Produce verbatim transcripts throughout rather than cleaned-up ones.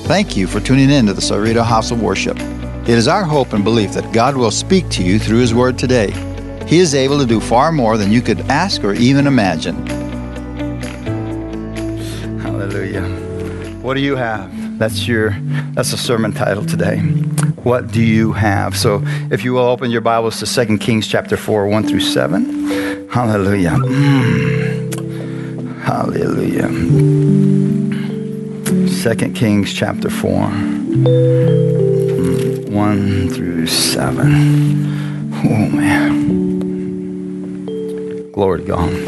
Thank you for tuning in to the Cerrito House of Worship. It is our hope and belief that God will speak to you through His Word today. He is able to do far more than you could ask or even imagine. Hallelujah. What do you have? That's your, that's the sermon title today. What do you have? So if you will open your Bibles to Second Kings chapter four, one through seven. Hallelujah. Mm. Hallelujah. Second Kings chapter four, one through seven. Oh, man. Glory to God.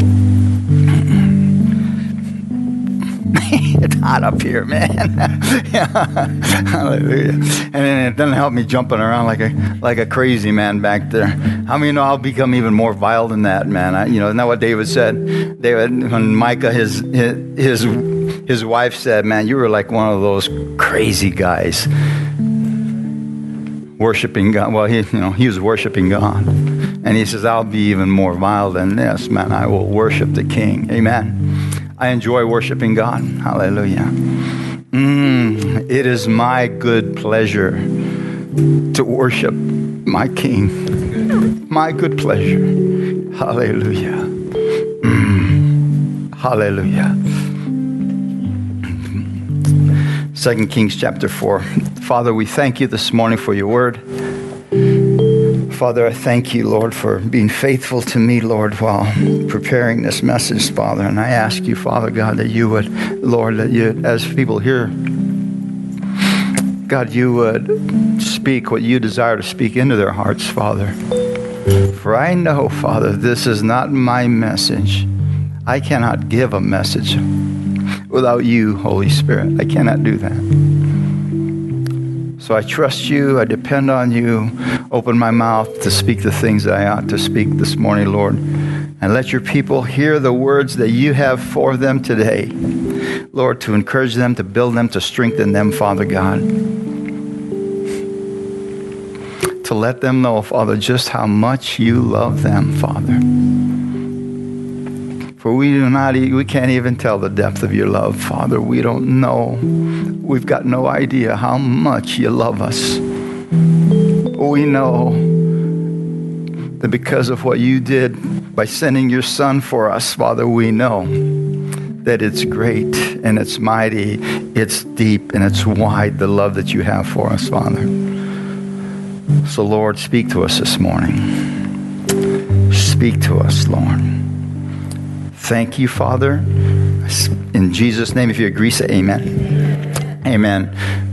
It's hot up here, man. Yeah. Hallelujah. And then it doesn't help me jumping around like a like a crazy man back there. How many know I'll become even more vile than that, man? I, you know, isn't that what David said? David, when Micah, his his his his wife said, man, you were like one of those crazy guys worshiping God. Well, he, you know, he was worshiping God. And he says, I'll be even more vile than this, man. I will worship the King. Amen. I enjoy worshiping God. Hallelujah. Mm, it is my good pleasure to worship my King. My good pleasure. Hallelujah. Mm, hallelujah. Second Kings chapter four. Father, we thank you this morning for your word. Father, I thank you, Lord, for being faithful to me, Lord, while preparing this message, Father. And I ask you, Father God, that you would, Lord, that you, as people hear, God, you would speak what you desire to speak into their hearts, Father. For I know, Father, this is not my message. I cannot give a message without you, Holy Spirit. I cannot do that. So I trust you. I depend on you. Open my mouth to speak the things that I ought to speak this morning, Lord. And let your people hear the words that you have for them today. Lord, to encourage them, to build them, to strengthen them, Father God. To let them know, Father, just how much you love them, Father. For we do not, we can't even tell the depth of your love, Father. We don't know. We've got no idea how much you love us. We know that because of what you did by sending your Son for us, Father, we know that it's great and it's mighty, it's deep and it's wide, the love that you have for us, Father. So, Lord, speak to us this morning. Speak to us, Lord. Thank you, Father. In Jesus' name, if you agree, say amen. Amen.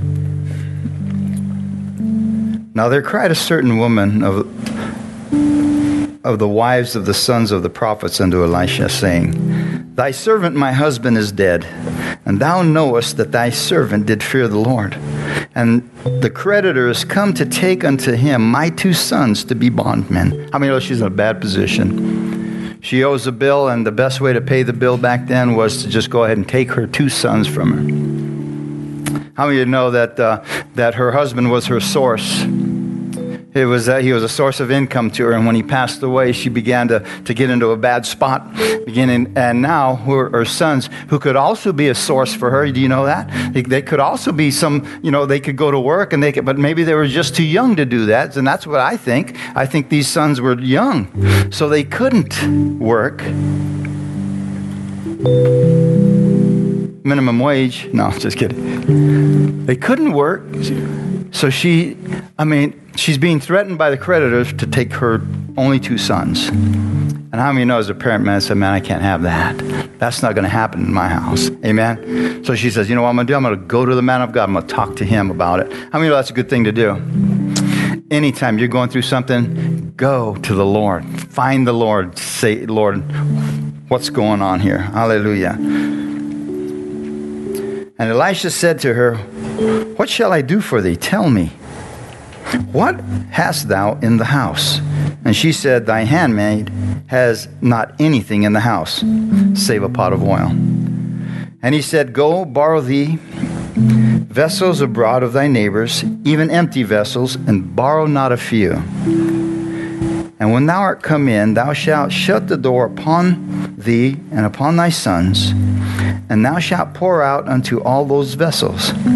Now there cried a certain woman of, of the wives of the sons of the prophets unto Elisha, saying, Thy servant my husband is dead, and thou knowest that thy servant did fear the Lord. And the creditor is come to take unto him my two sons to be bondmen. How many know she's in a bad position? She owes a bill, and the best way to pay the bill back then was to just go ahead and take her two sons from her. How many of you know that uh, that her husband was her source? It was that he was a source of income to her, and when he passed away, she began to, to get into a bad spot. Beginning, and now her, her sons, who could also be a source for her, do you know that? They, they could also be some, you know, they could go to work, and they could, but maybe they were just too young to do that, and that's what I think. I think these sons were young, so they couldn't work. Minimum wage? No, just kidding. They couldn't work, so she, I mean, she's being threatened by the creditors to take her only two sons. And how many know as a parent, man, said, man, I can't have that. That's not going to happen in my house. Amen? So she says, you know what I'm going to do? I'm going to go to the man of God. I'm going to talk to him about it. How many know that's a good thing to do? Anytime you're going through something, go to the Lord. Find the Lord. Say, Lord, what's going on here? Hallelujah. And Elisha said to her, what shall I do for thee? Tell me. What hast thou in the house? And she said, thy handmaid has not anything in the house, save a pot of oil. And he said, go, borrow thee vessels abroad of thy neighbors, even empty vessels, and borrow not a few. And when thou art come in, thou shalt shut the door upon thee and upon thy sons, and thou shalt pour out unto all those vessels.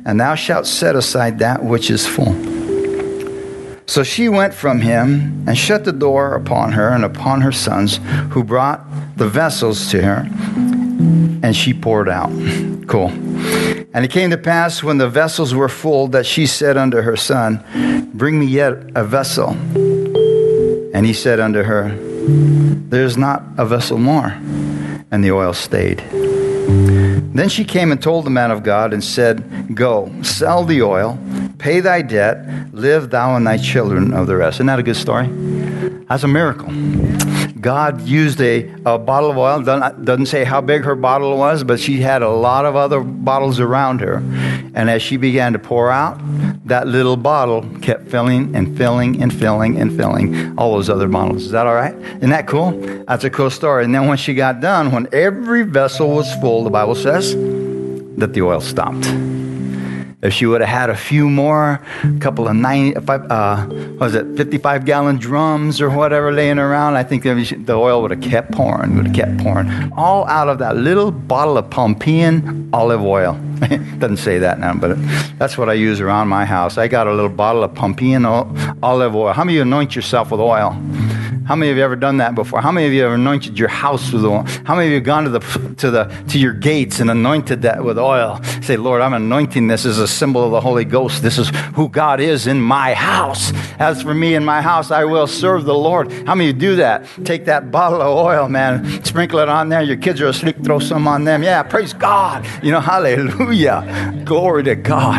and thou shalt set aside that which is full. So she went from him and shut the door upon her and upon her sons, who brought the vessels to her, and she poured out. Cool. And it came to pass, when the vessels were full, that she said unto her son, bring me yet a vessel. And he said unto her, there is not a vessel more. And the oil stayed. Then she came and told the man of God and said, go, sell the oil, pay thy debt, live thou and thy children of the rest. Isn't that a good story? That's a miracle. God used a, a bottle of oil. Doesn't, doesn't say how big her bottle was, but she had a lot of other bottles around her. And as she began to pour out, that little bottle kept filling and filling and filling and filling all those other bottles. Is that all right? Isn't that cool? That's a cool story. And then when she got done, when every vessel was full, the Bible says that the oil stopped. If she would have had a few more, a couple of nine, uh, what was it, fifty-five gallon drums or whatever laying around, I think the oil would have kept pouring, would have kept pouring, all out of that little bottle of Pompeian olive oil. Doesn't say that now, but that's what I use around my house. I got a little bottle of Pompeian olive oil. How many of you anoint yourself with oil? How many of you ever done that before? How many of you have anointed your house with oil? How many of you have gone to the to the to your gates and anointed that with oil? Say, Lord, I'm anointing this as a symbol of the Holy Ghost. This is who God is in my house. As for me and my house, I will serve the Lord. How many of you do that? Take that bottle of oil, man, sprinkle it on there. Your kids are asleep, throw some on them. Yeah, praise God. You know, hallelujah. Glory to God.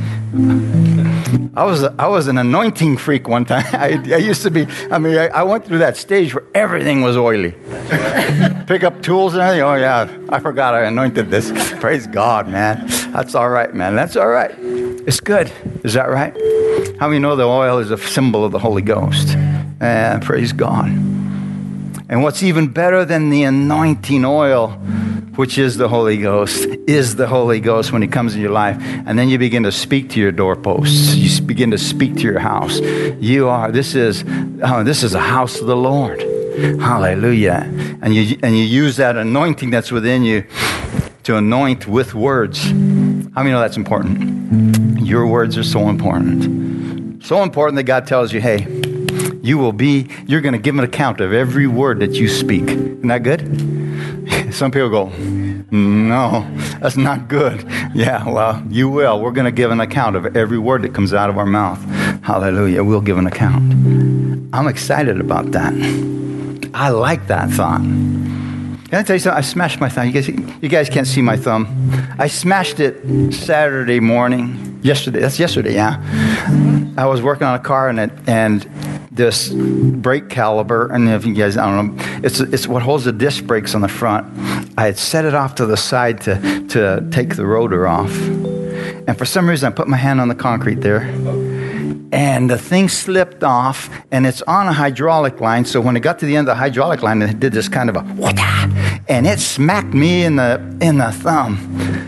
I was a, I was an anointing freak one time. I, I used to be, I mean, I, I went through that stage where everything was oily. Pick up tools and everything. Oh, yeah, I forgot I anointed this. Praise God, man. That's all right, man. That's all right. It's good. Is that right? How many know the oil is a symbol of the Holy Ghost? And praise God. And what's even better than the anointing oil, which is the Holy Ghost, is the Holy Ghost when He comes in your life. And then you begin to speak to your doorposts. You begin to speak to your house. You are, this is, oh, this is a house of the Lord. Hallelujah. And you, and you use that anointing that's within you to anoint with words. How many know that's important? Your words are so important. So important that God tells you, hey, you will be, you're going to give an account of every word that you speak. Isn't that good? Some people go, no, that's not good. Yeah, well, you will. We're going to give an account of every word that comes out of our mouth. Hallelujah. We'll give an account. I'm excited about that. I like that thought. Can I tell you something? I smashed my thumb. You guys, you guys can't see my thumb. I smashed it Saturday morning. Yesterday. That's yesterday, yeah. I was working on a car and it, and this brake caliber, and if you guys, I don't know, it's it's what holds the disc brakes on the front. I had set it off to the side to, to take the rotor off. And for some reason, I put my hand on the concrete there. And the thing slipped off, and it's on a hydraulic line. So when it got to the end of the hydraulic line, it did this kind of a whata, and it smacked me in the in the thumb.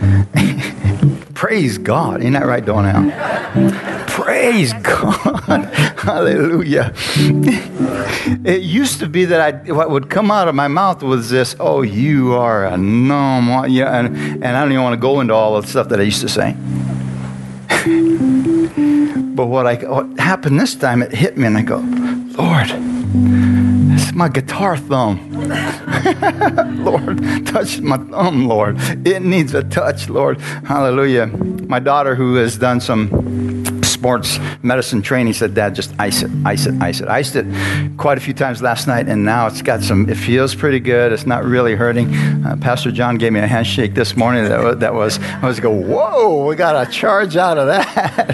Praise God. Ain't that right, Donald? Praise God. Hallelujah. It used to be that I, what would come out of my mouth was this, oh, you are a numb. Yeah, and, and I don't even want to go into all the stuff that I used to say. But what, I, what happened this time, it hit me, and I go, Lord, it's my guitar thumb. Lord, touch my thumb, Lord. It needs a touch, Lord. Hallelujah. My daughter, who has done some sports medicine training, said, Dad, just ice it, ice it, ice it. I iced it quite a few times last night, and now it's got some, it feels pretty good. It's not really hurting. Uh, Pastor John gave me a handshake this morning that was, that was I was go, whoa, we got a charge out of that.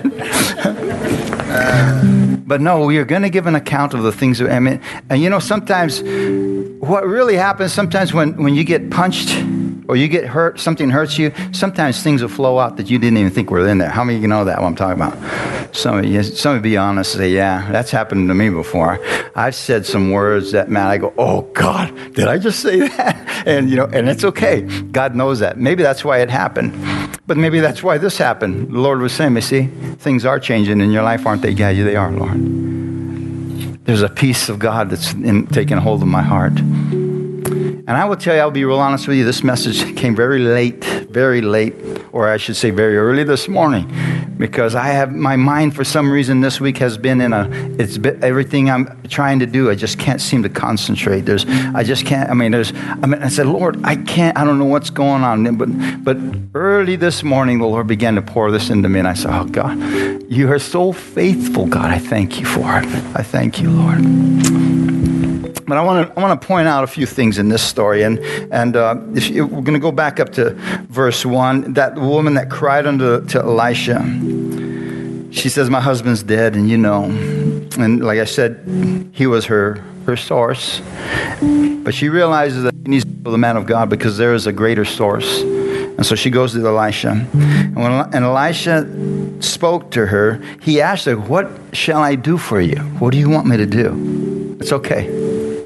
But no, we are going to give an account of the things that, I mean, and you know, sometimes what really happens, sometimes when, when you get punched or you get hurt, something hurts you, sometimes things will flow out that you didn't even think were in there. How many of you know that, what I'm talking about? Some of you, some of you be honest and say, yeah, that's happened to me before. I've said some words that, man, I go, oh, God, did I just say that? And, you know, and it's okay. God knows that. Maybe that's why it happened. But maybe that's why this happened. The Lord was saying, you see, things are changing in your life, aren't they? Yeah, they are, Lord. There's a peace of God that's in, taking hold of my heart. And I will tell you, I'll be real honest with you, this message came very late, very late, or I should say very early this morning, because I have, my mind for some reason this week has been in a, it's been, everything I'm trying to do, I just can't seem to concentrate. There's, I just can't, I mean, there's, I mean, I said, Lord, I can't, I don't know what's going on. But, but early this morning, the Lord began to pour this into me, and I said, oh God, you are so faithful, God. I thank you for it. I thank you, Lord. But I want to I want to point out a few things in this story, and and uh, if you, we're going to go back up to verse one. That woman that cried unto to Elisha, she says, "My husband's dead," and you know, and like I said, he was her her source. But she realizes that she needs to go to the man of God because there is a greater source, and so she goes to Elisha. And when and Elisha spoke to her, he asked her, "What shall I do for you? What do you want me to do?" It's okay.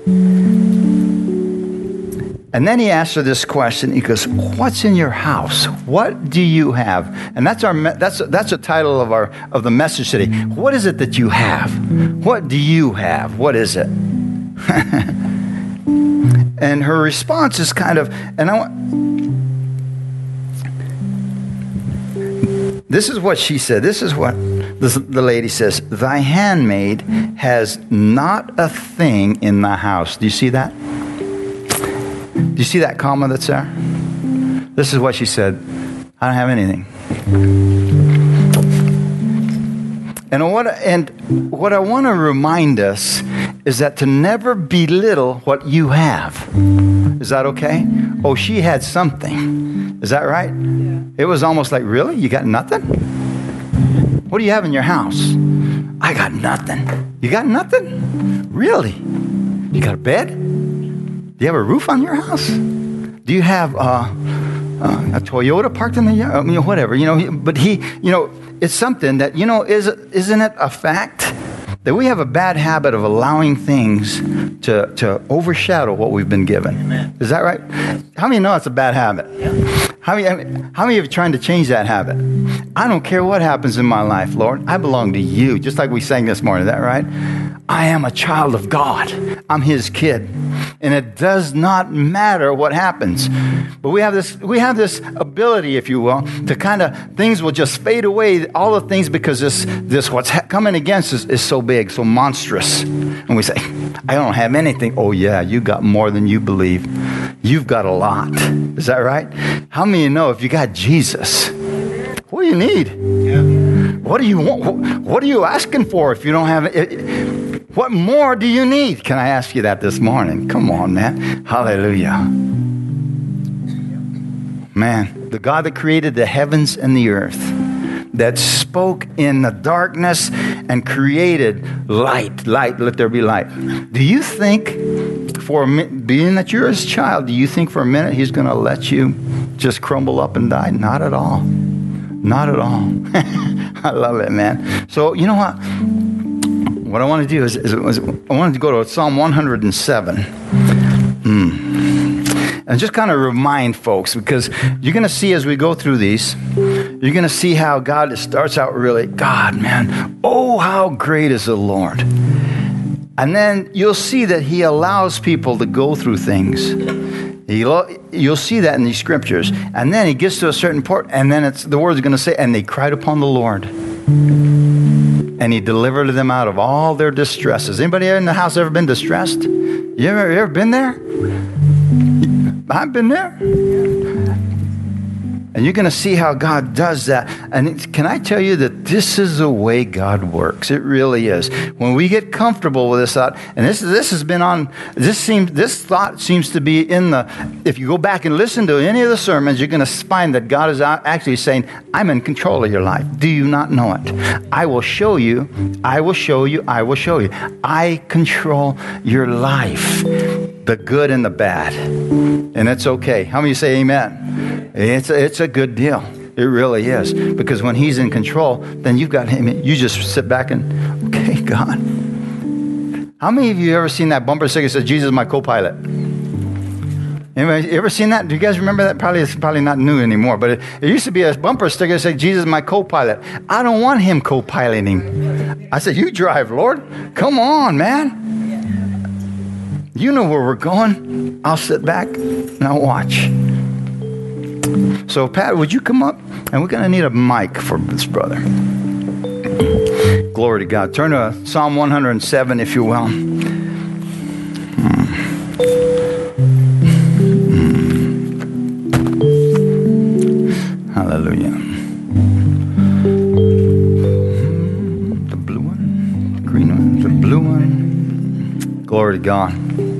And then he asked her this question. He goes, "What's in your house? What do you have?" And that's our that's that's the title of our of the message today. What is it that you have? What do you have? What is it? And her response is kind of, and I want. This is what she said. This is what this, the lady says. "Thy handmaid has not a thing in the house." Do you see that? Do you see that comma that's there? This is what she said. "I don't have anything." And what and what I want to remind us is that to never belittle what you have. Is that okay? Oh, she had something. Is that right? Yeah. It was almost like, really? You got nothing? What do you have in your house? I got nothing. You got nothing? Really? You got a bed? Do you have a roof on your house? Do you have uh, uh, a Toyota parked in the yard? I mean, whatever, you know. But he, you know, it's something that, you know, is, isn't it a fact that we have a bad habit of allowing things to, to overshadow what we've been given? Amen. Is that right? How many know it's a bad habit? Yeah. How many, how many of you are trying to change that habit? I don't care what happens in my life, Lord. I belong to you, just like we sang this morning. Is that right? I am a child of God. I'm his kid. And it does not matter what happens. But we have this we have this ability, if you will, to kind of, things will just fade away, all the things, because this, this what's ha- coming against us is so big, so monstrous. And we say, I don't have anything. Oh yeah, you got more than you believe. You've got a lot. Is that right? How many of you know if you got Jesus, what do you need? Yeah. What do you want? What are you asking for if you don't have it? What more do you need? Can I ask you that this morning? Come on, man. Hallelujah. Man, the God that created the heavens and the earth, that spoke in the darkness and created light. Light, let there be light. Do you think, for a minute, being that you're his child, do you think for a minute he's going to let you just crumble up and die? Not at all. Not at all. I love it, man. So, you know what? What I want to do is, is, is I wanted to go to Psalm one hundred seven. Mm. And just kind of remind folks, because you're going to see as we go through these, you're going to see how God, it starts out really, God, man, oh, how great is the Lord. And then you'll see that he allows people to go through things. You'll, you'll see that in these scriptures. And then he gets to a certain part, and then it's the words are going to say, and they cried upon the Lord. And he delivered them out of all their distresses. Anybody in the house ever been distressed? You ever, you ever been there? I've been there. And you're going to see how God does that. And can I tell you that this is the way God works? It really is. When we get comfortable with this thought, and this this has been on, this seems this thought seems to be in the, if you go back and listen to any of the sermons, you're going to find that God is actually saying, I'm in control of your life. Do you not know it? I will show you, I will show you, I will show you. I control your life, the good and the bad. And it's okay. How many of you say amen? It's a, it's a good deal. It really is. Because when he's in control, then you've got him. You just sit back and, okay, God. How many of you ever seen that bumper sticker that says, Jesus is my co-pilot? Anybody ever seen that? Do you guys remember that? Probably it's probably not new anymore, but it, it used to be a bumper sticker that said, Jesus is my co-pilot. I don't want him co-piloting. I said, you drive, Lord. Come on, man. You know where we're going. I'll sit back and I'll watch. So, Pat, would you come up? And we're going to need a mic for this brother. Glory to God. Turn to Psalm one hundred seven, if you will. Hmm. Hmm. Hallelujah. The blue one, the green one, the blue one. Glory to God.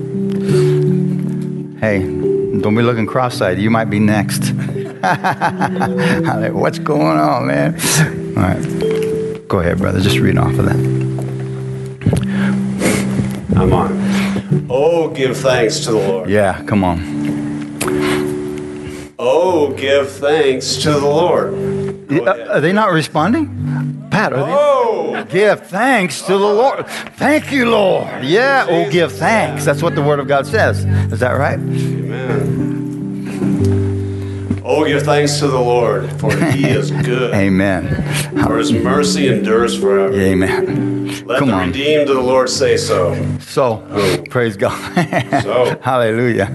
Hey, don't be looking cross-eyed. You might be next. What's going on, man? All right. Go ahead, brother. Just read off of that. I'm on. Oh, give thanks to the Lord. Yeah, come on. Oh, give thanks to the Lord. Go Uh, ahead. are they not responding? Pat, are they? Oh, Give thanks to the Lord. Thank you, Lord. Yeah, oh, give thanks. That's what the Word of God says. Is that right? amen. Oh, give thanks to the Lord, for he is good. Amen. For his mercy endures forever. Amen. Let Come the on. redeemed of the Lord say so. So, praise God. So. Hallelujah.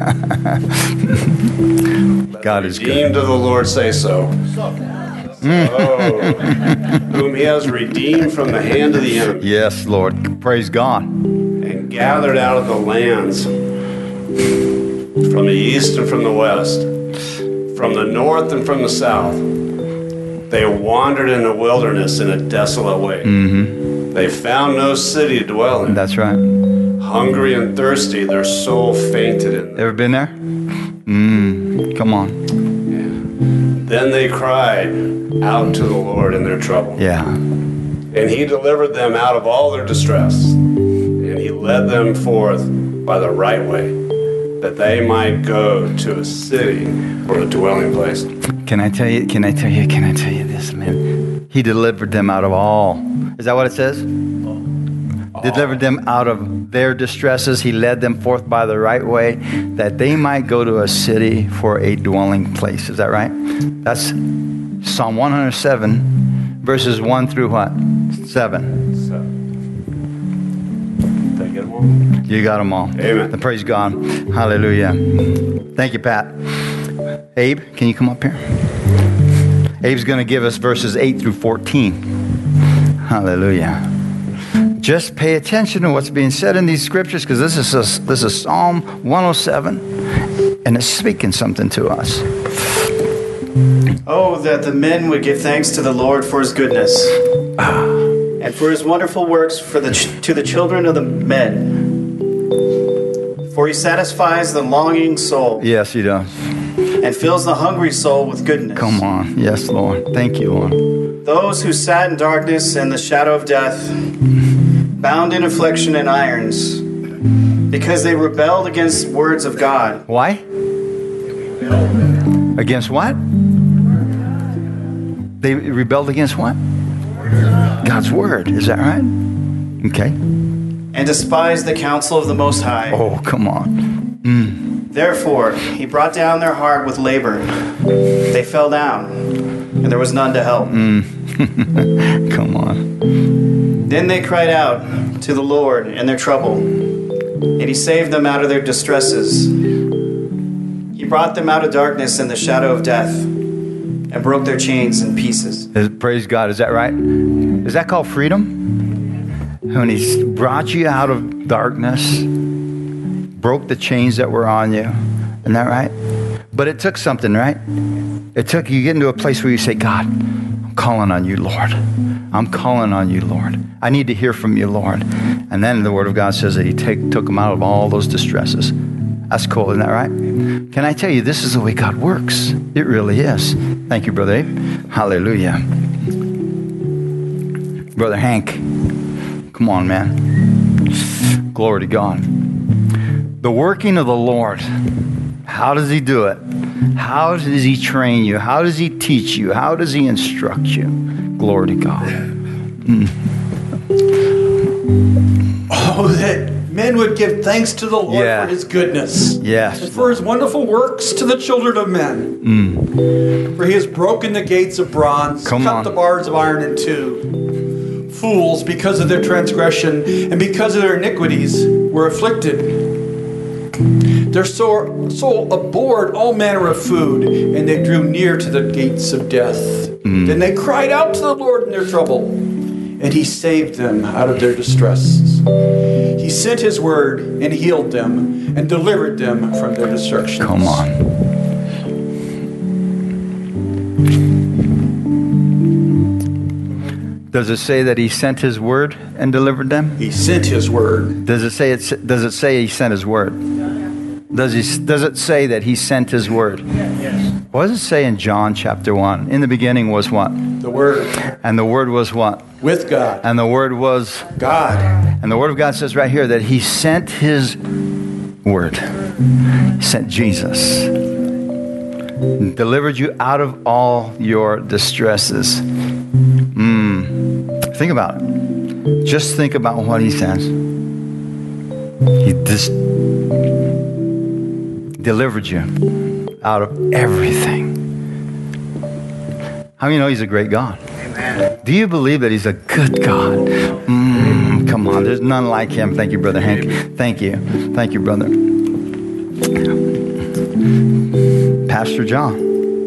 God is good. Redeemed of the Lord say so. Oh, whom he has redeemed from the hand of the enemy Yes, Lord. Praise God. and gathered out of the lands from the east and from the west, from the north and from the south. They wandered in the wilderness in a desolate way. Mm-hmm. They found no city to dwell in. That's right. Hungry and thirsty, their soul fainted in them. Ever been there? Mm, come on. Then they cried out to the Lord in their trouble. Yeah. And he delivered them out of all their distress. And he led them forth by the right way, that they might go to a city or a dwelling place. Can I tell you, can I tell you, can I tell you this, man? He delivered them out of all. Is that what it says? Delivered them out of their distresses. He led them forth by the right way, that they might go to a city for a dwelling place. Is that right? That's Psalm one hundred seven, verses one through what? seven. So, did I get them all? You got them all. Amen. Praise God. Hallelujah. Thank you, Pat. Abe, can you come up here? Abe's going to give us verses eight through fourteen. Hallelujah. Just pay attention to what's being said in these scriptures, because this is a, this is Psalm one oh seven, and it's speaking something to us. Oh, that the men would give thanks to the Lord for his goodness, and for his wonderful works for the ch- to the children of the men. For he satisfies the longing soul Yes, he does. and fills the hungry soul with goodness. Come on. Yes, Lord. Thank you, Lord. Those who sat in darkness and the shadow of death, bound in affliction and irons, because they rebelled against words of God. Why? Against what? They rebelled against what? God's word. Is that right? Okay. And despised the counsel of the Most High. Oh, come on. Mm. Therefore, he brought down their heart with labor. They fell down, and there was none to help. Mm. Come on. Then they cried out to the Lord in their trouble, and he saved them out of their distresses. He brought them out of darkness and the shadow of death, and broke their chains in pieces. Is- Praise God. Is that right? Is that called freedom? When he brought you out of darkness, broke the chains that were on you. Isn't that right? But it took something, right? It took you get into a place where you say, God, I'm calling on you, Lord. I'm calling on you, Lord. I need to hear from you, Lord. And then the Word of God says that he take, took them out of all those distresses. That's cool, isn't that right? Can I tell you, this is the way God works. It really is. Thank you, Brother Abe. Hallelujah. Brother Hank, come on, man. Glory to God. The working of the Lord. How does he do it? How does he train you? How does he teach you? How does he instruct you? Glory to God. Mm. Oh, that men would give thanks to the Lord Yeah. for his goodness. Yes. And for his wonderful works to the children of men. Mm. For he has broken the gates of bronze, Come cut on. the bars of iron in two. Fools, because of their transgression and because of their iniquities, were afflicted. Their soul, soul abhorred all manner of food, and they drew near to the gates of death. Mm. Then they cried out to the Lord in their trouble, and he saved them out of their distresses. He sent his word and healed them and delivered them from their destruction. Come on. Does it say that he sent his word and delivered them? He sent his word. Does it say it? Does it say he sent his word? Does he? Does it say that he sent his word? Yes. What does it say in John chapter one? In the beginning was what? The word. And the word was what? With God. And the word was God. And the word of God says right here that he sent his word. He sent Jesus. Delivered you out of all your distresses. Mm. Think about it. Just think about what he says. He just delivered you out of everything. How do you know he's a great God? Amen. Do you believe that he's a good God? Mm, come on, there's none like him. Thank you, Brother Hank. Thank you. Thank you, brother. Pastor John.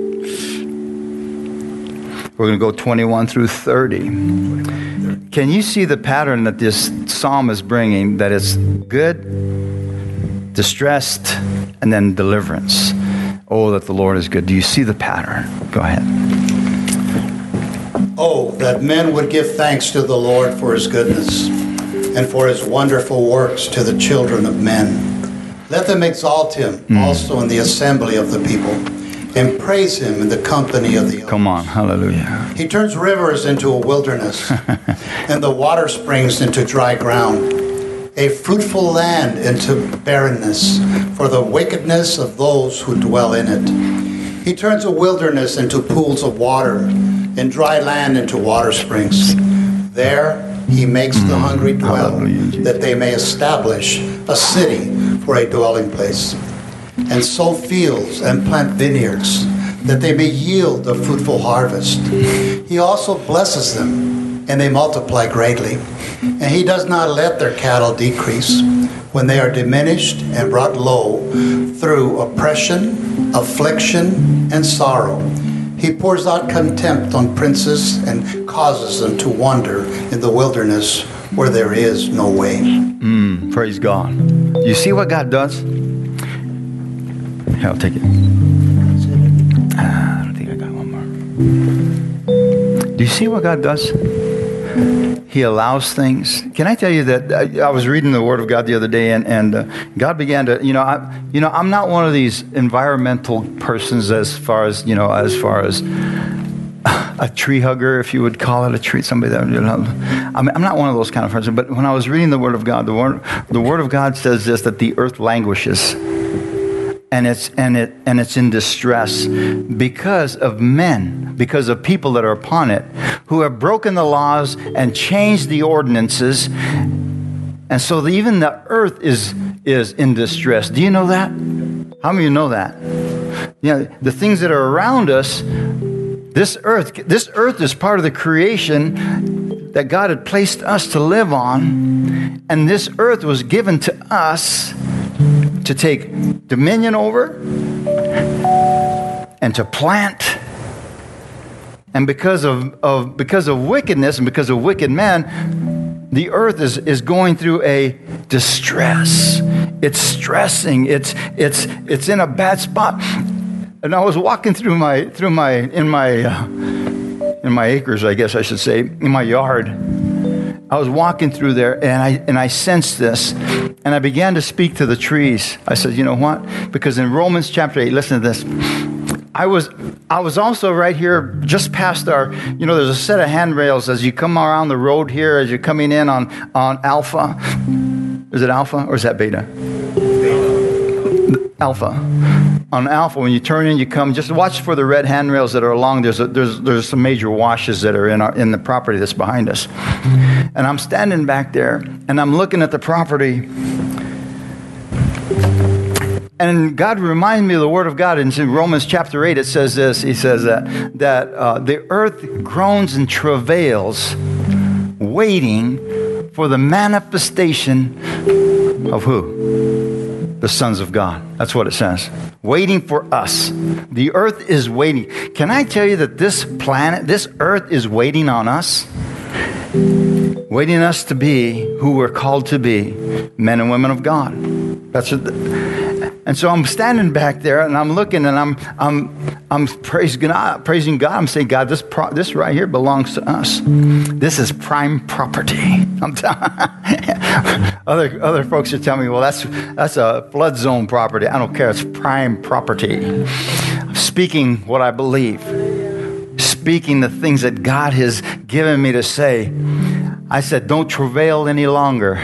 We're going to go twenty-one through thirty. Can you see the pattern that this psalm is bringing? That it's good, distressed, and then deliverance. Oh, that the Lord is good. Do you see the pattern? Go ahead. Oh, that men would give thanks to the Lord for his goodness and for his wonderful works to the children of men. Let them exalt him mm. also in the assembly of the people, and praise him in the company of the elders. Come on, hallelujah. He turns rivers into a wilderness, and the water springs into dry ground, a fruitful land into barrenness, for the wickedness of those who dwell in it. He turns a wilderness into pools of water, and dry land into water springs. There he makes mm. the hungry dwell, that they may establish a city for a dwelling place, and sow fields and plant vineyards, that they may yield a fruitful harvest. He also blesses them, and they multiply greatly. And he does not let their cattle decrease, when they are diminished and brought low through oppression, affliction, and sorrow. He pours out contempt on princes and causes them to wander in the wilderness where there is no way. Mm, praise God. You see what God does? Here, I'll take it. Ah, I don't think I got one more. Do you see what God does? He allows things. Can I tell you that I, I was reading the Word of God the other day, and, and uh, God began to, you know, I, you know, I'm not one of these environmental persons as far as, you know, as far as a tree hugger, if you would call it a tree, somebody that, you know, I mean, I'm not one of those kind of persons. But when I was reading the Word of God, the Word, the Word of God says this, that the earth languishes. And it's and it and it's in distress because of men, because of people that are upon it, who have broken the laws and changed the ordinances, and so the, even the earth is is in distress. Do you know that? How many of you know that? You know, the things that are around us, this earth, this earth is part of the creation that God had placed us to live on, and this earth was given to us to take dominion over and to plant. And because of, of because of wickedness and because of wicked men, the earth is, is going through a distress. It's stressing. It's it's it's in a bad spot. And I was walking through my through my in my uh, in my acres, I guess I should say, in my yard. I was walking through there, and I and I sensed this, and I began to speak to the trees. I said, you know what? Because in Romans chapter eight, listen to this. I was I was also right here, just past our, you know, there's a set of handrails as you come around the road here, as you're coming in on, on Alpha. Is it Alpha or is that Beta? Beta. Alpha. On Alpha, when you turn in, you come, just watch for the red handrails that are along. There's a, there's there's some major washes that are in our, in the property that's behind us. And I'm standing back there, and I'm looking at the property. And God reminds me of the Word of God. In Romans chapter eight, it says this. He says that, that uh, the earth groans and travails, waiting for the manifestation of who? the sons of God. That's what it says. Waiting for us. The earth is waiting. Can I tell you that this planet, this earth is waiting on us? Waiting us to be who we're called to be, men and women of God. That's what. The, and so I'm standing back there and I'm looking and I'm I'm I'm praising God. Praising God. I'm saying, God, this pro, this right here belongs to us. This is prime property. I'm telling. other other folks are telling me, well, that's that's a flood zone property. I don't care. It's prime property. I'm speaking what I believe. Speaking the things that God has given me to say. I said, don't travail any longer,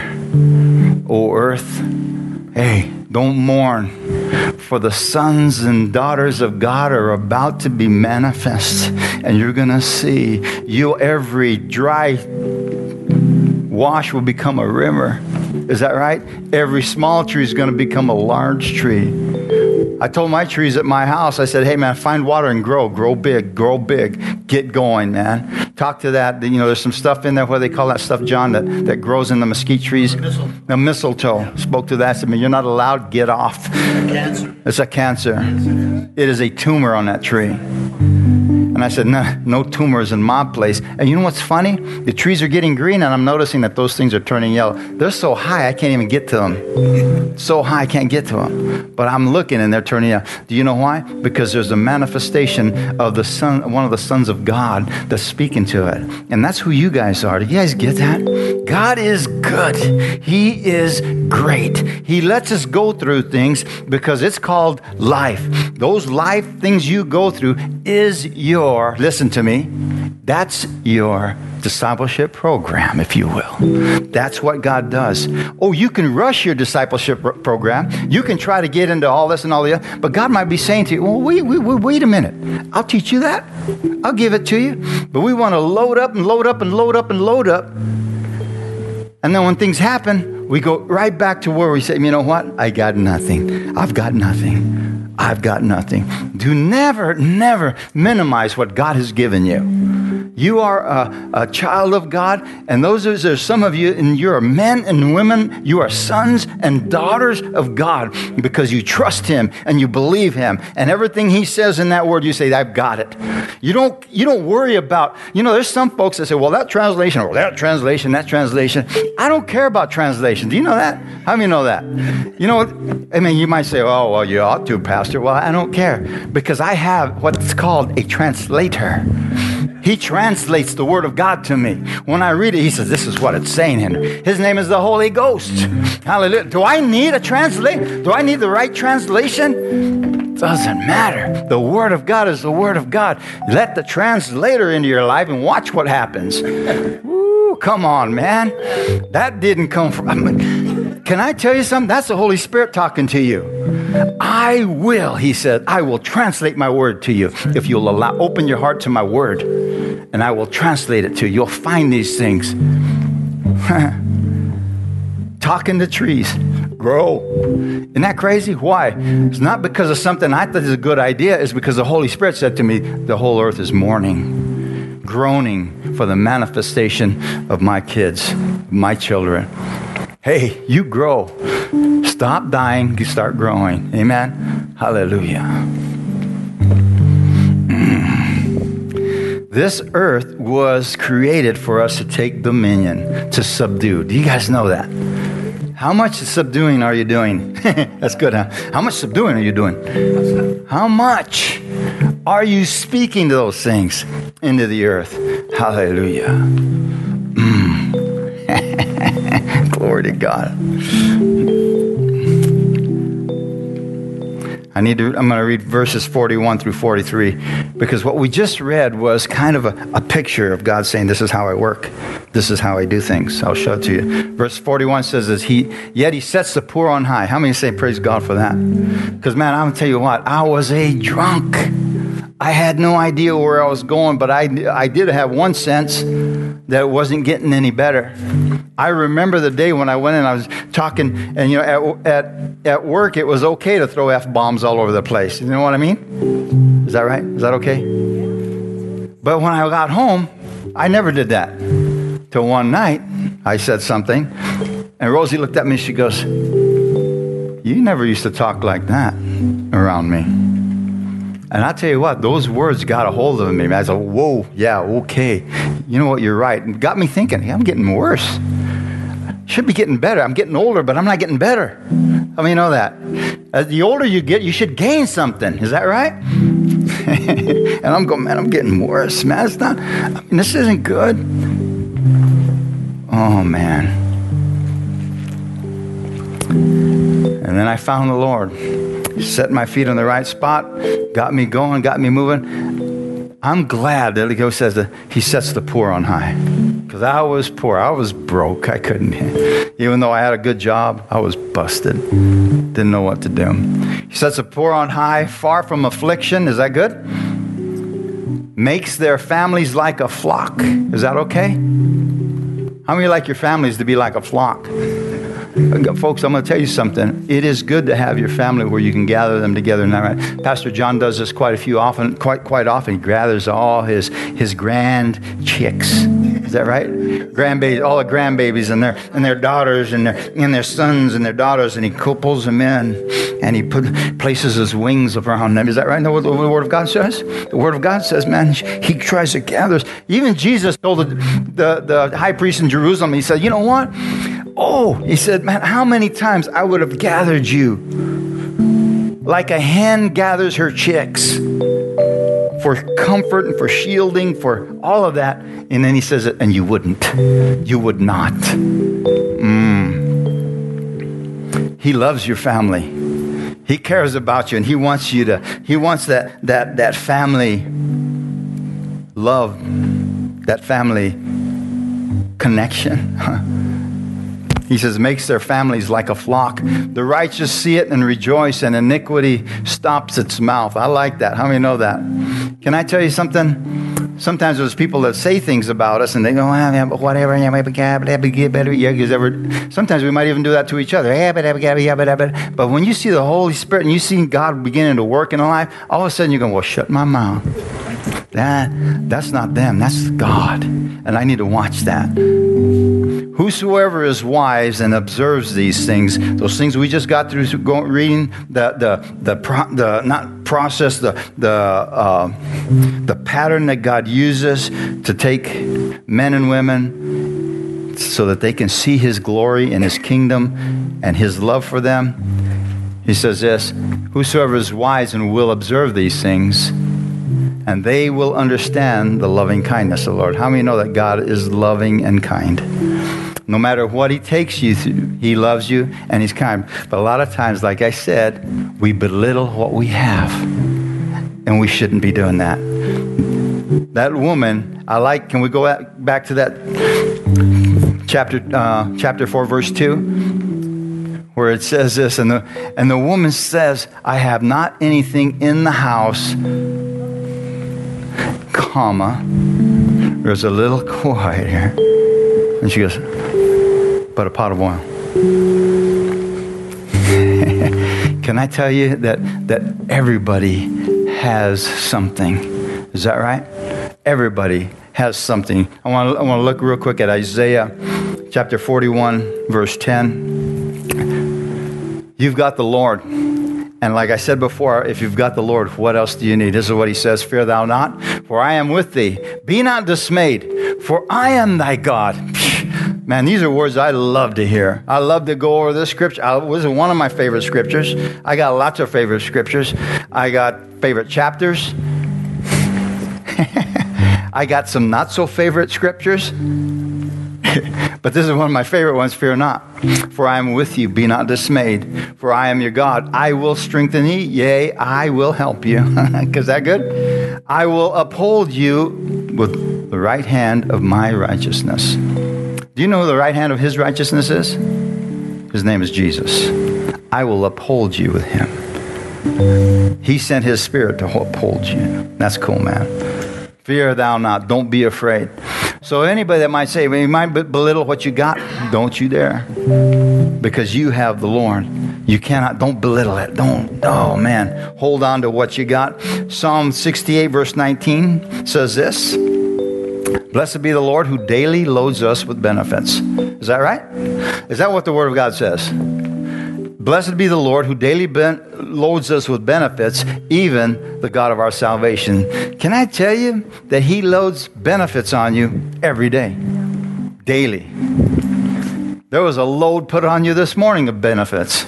O earth. Hey, don't mourn, for the sons and daughters of God are about to be manifest, and you're going to see you every dry wash will become a river. Is that right? Every small tree is going to become a large tree. I told my trees at my house, I said, hey, man, find water and grow. Grow big, grow big. Get going, man. Talk to that. You know, there's some stuff in there, what do they call that stuff, John, that, that grows in the mesquite trees? Mistletoe. The mistletoe. Spoke to that. I said, man, you're not allowed. Get off. Cancer. It's a cancer. It is a tumor on that tree. And I said, no, no tumors in my place. And you know what's funny? The trees are getting green, and I'm noticing that those things are turning yellow. They're so high, I can't even get to them. So high, I can't get to them. But I'm looking, and they're turning yellow. Do you know why? Because there's a manifestation of the son, one of the sons of God that's speaking to it. And that's who you guys are. Do you guys get that? God is good. He is great. He lets us go through things because it's called life. Those life things you go through is your, listen to me, that's your discipleship program, if you will. That's what God does. Oh, you can rush your discipleship program. You can try to get into all this and all the other, but God might be saying to you, well, wait, wait, wait, wait a minute. I'll teach you that. I'll give it to you. But we want to load up and load up and load up and load up. And then when things happen, we go right back to where we say, you know what? I got nothing. I've got nothing. I've got nothing. Do never, never minimize what God has given you. You are a, a child of God, and those are there's some of you, and you are men and women. You are sons and daughters of God because you trust Him and you believe Him, and everything He says in that word, you say, "I've got it." You don't you don't worry about. You know, there's some folks that say, "Well, that translation, or that translation, that translation." I don't care about translation. Do you know that? How many know that? You know, I mean, you might say, "Oh, well, you ought to, Pastor." Well, I don't care because I have what's called a translator. He translates the Word of God to me. When I read it, he says, this is what it's saying, Henry. His name is the Holy Ghost. Hallelujah. Do I need a translate? Do I need the right translation? Doesn't matter. The Word of God is the Word of God. Let the translator into your life and watch what happens. Woo, come on, man. That didn't come from... I mean, can I tell you something? That's the Holy Spirit talking to you. I will, he said, I will translate my word to you if you'll allow, open your heart to my word, and I will translate it to you. You'll find these things. Talking to trees, grow. Isn't that crazy? Why? It's not because of something I thought is a good idea. It's because the Holy Spirit said to me, the whole earth is mourning, groaning for the manifestation of my kids, my children. Hey, you grow. Stop dying, you start growing. Amen? Hallelujah. Mm. This earth was created for us to take dominion, to subdue. Do you guys know that? How much subduing are you doing? That's good, huh? How much subduing are you doing? How much are you speaking to those things into the earth? Hallelujah. Mm. Glory to God. I need to, I'm going to read verses forty-one through forty-three because what we just read was kind of a, a picture of God saying, this is how I work. This is how I do things. I'll show it to you. Verse forty-one says, "As he, yet he sets the poor on high." How many say praise God for that? Because, man, I'm going to tell you what, I was a drunk. I had no idea where I was going, but I, I did have one sense that it wasn't getting any better. I remember the day when I went in, I was talking, and you know, at at, at work, it was okay to throw F-bombs all over the place. You know what I mean? Is that right? Is that okay? But when I got home, I never did that. Till one night, I said something, and Rosie looked at me, she goes, you never used to talk like that around me. And I tell you what, those words got a hold of me. I said, whoa, yeah, okay. You know what, you're right. It got me thinking, I'm getting worse. Should be getting better. I'm getting older, but I'm not getting better. How many know that? As the older you get, you should gain something. Is that right? And I'm going, man, I'm getting worse, man. It's not, I mean, this isn't good. Oh, man. And then I found the Lord. He set my feet on the right spot, got me going, got me moving. I'm glad that He says that He sets the poor on high. Because I was poor. I was broke. I couldn't. Even though I had a good job, I was busted. Didn't know what to do. He sets the poor on high, far from affliction. Is that good? Makes their families like a flock. Is that okay? How many like your families to be like a flock? Folks, I'm going to tell you something. It is good to have your family where you can gather them together. Right? Pastor John does this quite a few often, quite quite often. He gathers all his his grand chicks. Is that right? Grandbabies, all the grandbabies and their and their daughters and their and their sons and their daughters, and he pulls them in and he put places his wings around them. Is that right? Know what the Word of God says? The Word of God says, man, He tries to gather us. Even Jesus told the the, the high priest in Jerusalem, He said, you know what? Oh, He said, man, how many times I would have gathered you like a hen gathers her chicks for comfort and for shielding, for all of that. And then He says it, and you wouldn't. You would not. Mm. He loves your family. He cares about you, and He wants you to, He wants that, that, that family love, that family connection. He says, makes their families like a flock. The righteous see it and rejoice, and iniquity stops its mouth. I like that. How many know that? Can I tell you something? Sometimes there's people that say things about us, and they go, ah, yeah, but whatever, yeah, maybe get better. Yeah, because ever. Sometimes we might even do that to each other. Yeah, but, yeah, but, but when you see the Holy Spirit and you see God beginning to work in a life, all of a sudden you go, well, shut my mouth. That, that's not them. That's God. And I need to watch that. Whosoever is wise and observes these things, those things we just got through going, reading, the the the pro, the not process, the the uh, the pattern that God uses to take men and women so that they can see His glory and His kingdom and His love for them. He says this: whosoever is wise and will observe these things, and they will understand the loving kindness of the Lord. How many know that God is loving and kind? No matter what He takes you through, He loves you and He's kind. But a lot of times, like I said, we belittle what we have. And we shouldn't be doing that. That woman, I like, can we go back to that chapter uh, chapter four, verse two? Where it says this, and the, and the woman says, I have not anything in the house, comma, there's a little quiet here. And she goes, but a pot of oil. Can I tell you that, that everybody has something? Is that right? Everybody has something. I want to, I want to look real quick at Isaiah chapter forty-one, verse ten. You've got the Lord. And like I said before, if you've got the Lord, what else do you need? This is what He says, fear thou not, for I am with thee. Be not dismayed, for I am thy God. Man, these are words I love to hear. I love to go over this scripture. I, this is one of my favorite scriptures. I got lots of favorite scriptures. I got favorite chapters. I got some not so favorite scriptures. But this is one of my favorite ones. Fear not, for I am with you. Be not dismayed, for I am your God. I will strengthen thee. Yea, I will help you. Is that good? I will uphold you with the right hand of my righteousness. Do you know who the right hand of His righteousness is? His name is Jesus. I will uphold you with Him. He sent His Spirit to uphold you. That's cool, man. Fear thou not. Don't be afraid. So anybody that might say, well, you might belittle what you got, don't you dare. Because you have the Lord. You cannot, don't belittle it. Don't, oh man, hold on to what you got. Psalm sixty-eight, verse nineteen says this: blessed be the Lord who daily loads us with benefits. Is that right? Is that what the Word of God says? Blessed be the Lord who daily ben- loads us with benefits, even the God of our salvation. Can I tell you that he loads benefits on you every day, daily? There was a load put on you this morning of benefits.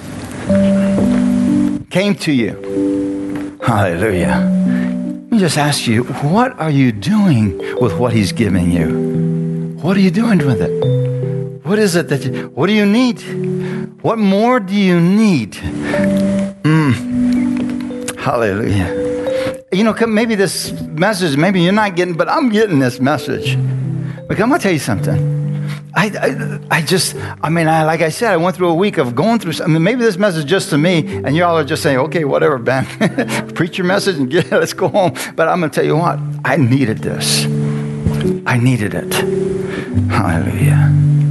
Came to you. Hallelujah. Let me just ask you, what are you doing with what he's giving you? What are you doing with it? What is it that you, what do you need? What more do you need? Mm. Hallelujah. You know, maybe this message, maybe you're not getting, but I'm getting this message. But I'm going to tell you something. I, I, I just, I mean, I, like I said, I went through a week of going through, I mean, maybe this message is just to me, and y'all are just saying, okay, whatever, Ben. Preach your message and get, let's go home. But I'm going to tell you what, I needed this. I needed it. Hallelujah.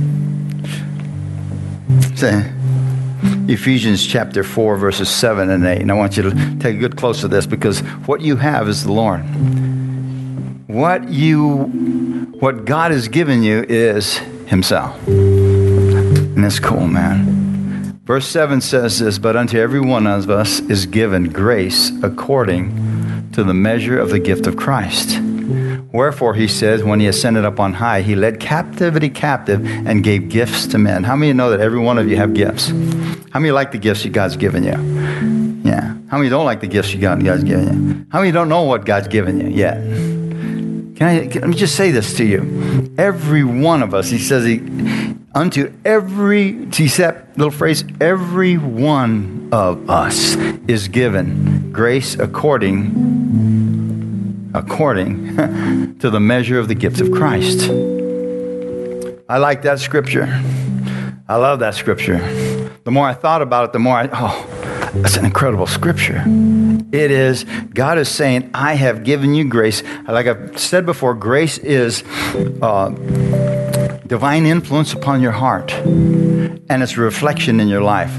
Say, Ephesians chapter four, verses seven and eight. And I want you to take a good close to this, because what you have is the Lord. What you, what God has given you is himself. And that's cool, man. Verse seven says this, but unto every one of us is given grace according to the measure of the gift of Christ. Wherefore, he says, when he ascended up on high, he led captivity captive and gave gifts to men. How many know that every one of you have gifts? How many like the gifts that God's given you? Yeah. How many don't like the gifts you got God's given you? How many don't know what God's given you yet? Can I, can, let me just say this to you. Every one of us, he says, he, unto every, see that little phrase, every one of us is given grace according, according to the measure of the gift of Christ. I like that scripture. I love that scripture. The more I thought about it, the more I, oh, that's an incredible scripture. It is, God is saying, I have given you grace. Like I've said before, grace is uh, divine influence upon your heart, and it's a reflection in your life.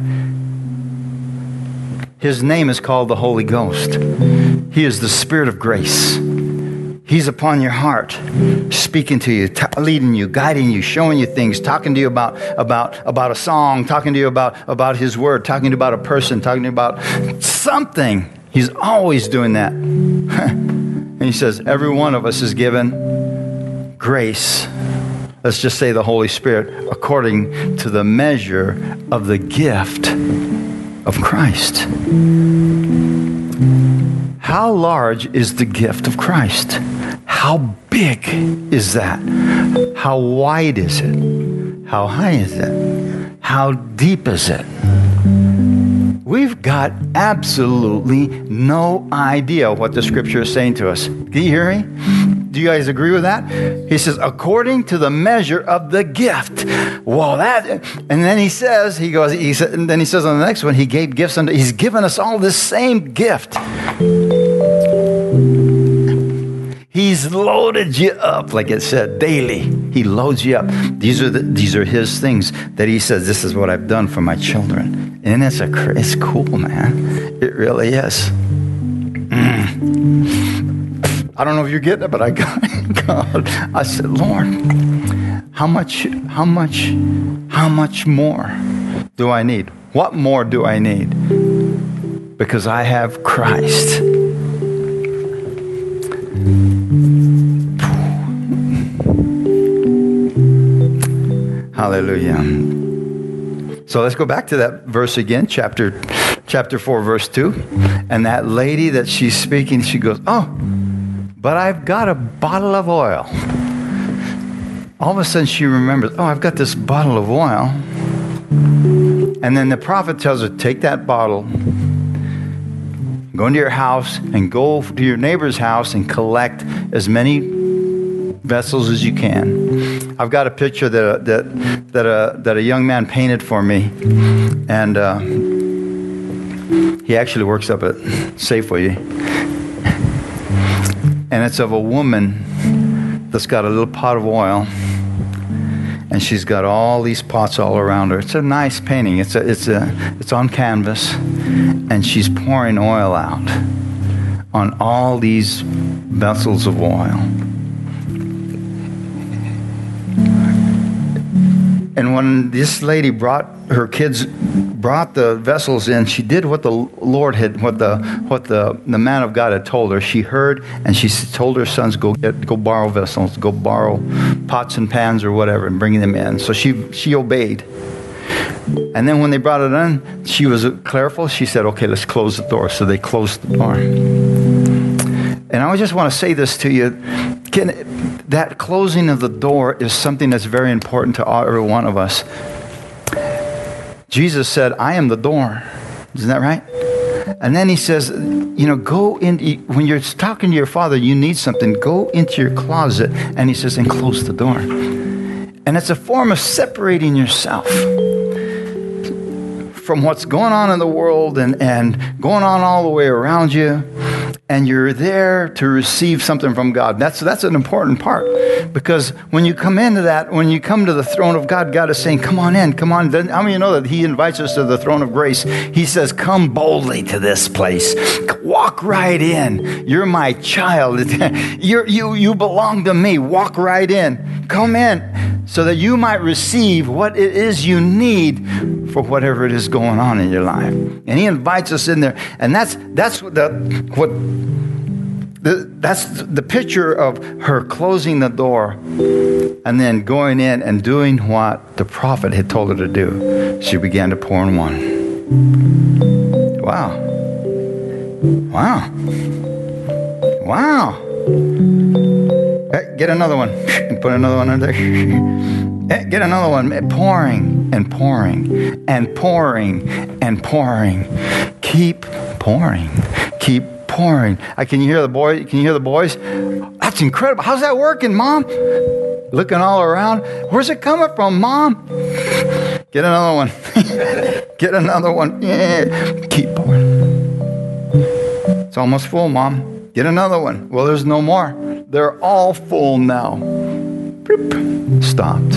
His name is called the Holy Ghost. He is the Spirit of grace. He's upon your heart, speaking to you, t- leading you, guiding you, showing you things, talking to you about, about, about a song, talking to you about, about his word, talking to you about a person, talking to you about something. He's always doing that. And he says, every one of us is given grace. Let's just say the Holy Spirit, according to the measure of the gift of Christ. How large is the gift of Christ? How big is that? How wide is it? How high is it? How deep is it? We've got absolutely no idea what the scripture is saying to us. Can you hear me? Do you guys agree with that? He says, according to the measure of the gift. Well, that, and then he says, he goes, he said, and then he says on the next one, he gave gifts unto, he's given us all this same gift. He's loaded you up, like it said, daily. He loads you up. These are the, these are his things that he says, this is what I've done for my children. And it's a, it's cool, man. It really is. Mm. I don't know if you're getting it, but I got it. God. I said, Lord, how much, how much, how much more do I need? What more do I need? Because I have Christ. Hallelujah. So let's go back to that verse again, chapter chapter four, verse two. And that lady that she's speaking, she goes, oh, but I've got a bottle of oil. All of a sudden she remembers, oh, I've got this bottle of oil. And then the prophet tells her, take that bottle, go into your house and go to your neighbor's house and collect as many vessels as you can. I've got a picture that that that a that a young man painted for me, and uh, he actually works up at Safeway, and it's of a woman that's got a little pot of oil, and she's got all these pots all around her. It's a nice painting. It's a it's a it's on canvas, and she's pouring oil out on all these vessels of oil. And when this lady brought her kids, brought the vessels in, she did what the Lord had, what the what the, the man of God had told her. She heard, and she told her sons, go get, go borrow vessels, go borrow pots and pans or whatever, and bring them in. So she she obeyed. And then when they brought it in, she was careful. She said, okay, let's close the door. So they closed the door. And I just want to say this to you. Can, that closing of the door is something that's very important to all, every one of us. Jesus said, I am the door. Isn't that right? And then he says, you know, go in, when you're talking to your Father, you need something, go into your closet. And he says, and close the door. And it's a form of separating yourself from what's going on in the world and, and going on all the way around you. And you're there to receive something from God. That's that's an important part. Because when you come into that, when you come to the throne of God, God is saying, come on in, come on. Then, how many of you know that he invites us to the throne of grace? He says, come boldly to this place. Walk right in. You're my child. You're, you, you belong to me. Walk right in. Come in so that you might receive what it is you need for whatever it is going on in your life. And he invites us in there. And that's that's what the what the, that's the picture of her closing the door and then going in and doing what the prophet had told her to do. She began to pour in wine. Wow. Wow. Wow. Hey, get another one. Put another one in there. Hey, get another one. Pouring and pouring and pouring and pouring. Keep pouring. Keep pouring. I can you hear the boy? Can you hear the boys? That's incredible. How's that working, Mom? Looking all around. Where's it coming from, Mom? Get another one. Get another one. Yeah. Keep pouring. It's almost full, Mom. Get another one. Well, there's no more. They're all full now. Bloop. Stopped.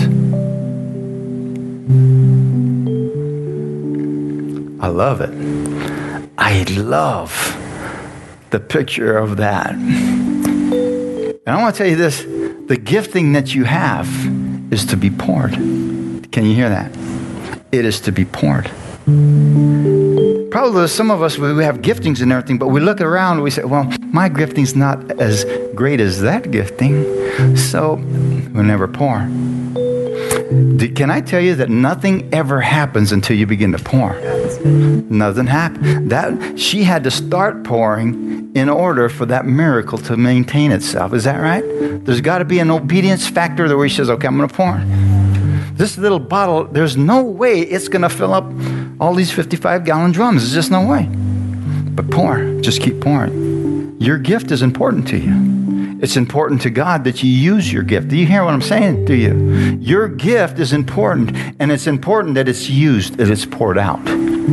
I love it. I love the picture of that. And I want to tell you this. The gifting that you have is to be poured. Can you hear that? It is to be poured. Probably some of us, we have giftings and everything, but we look around and we say, well, my gifting's not as great as that gifting, so we'll never pour. Can I tell you that nothing ever happens until you begin to pour? Nothing happened. That she had to start pouring in order for that miracle to maintain itself. Is that right? There's got to be an obedience factor there where she says, okay, I'm going to pour. This little bottle, there's no way it's going to fill up all these fifty-five gallon drums. There's just no way. But pour. Just keep pouring. Your gift is important to you. It's important to God that you use your gift. Do you hear what I'm saying to you? Your gift is important, and it's important that it's used, that it's poured out.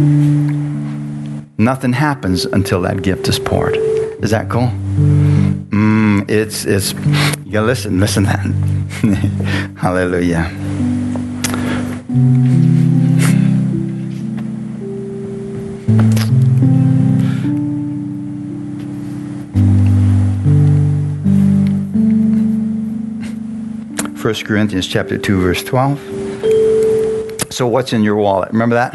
Nothing happens until that gift is poured. Is that cool? Mm, it's, it's, yeah, listen, listen to that. Hallelujah. First Corinthians chapter two, verse twelve. So what's in your wallet? Remember that?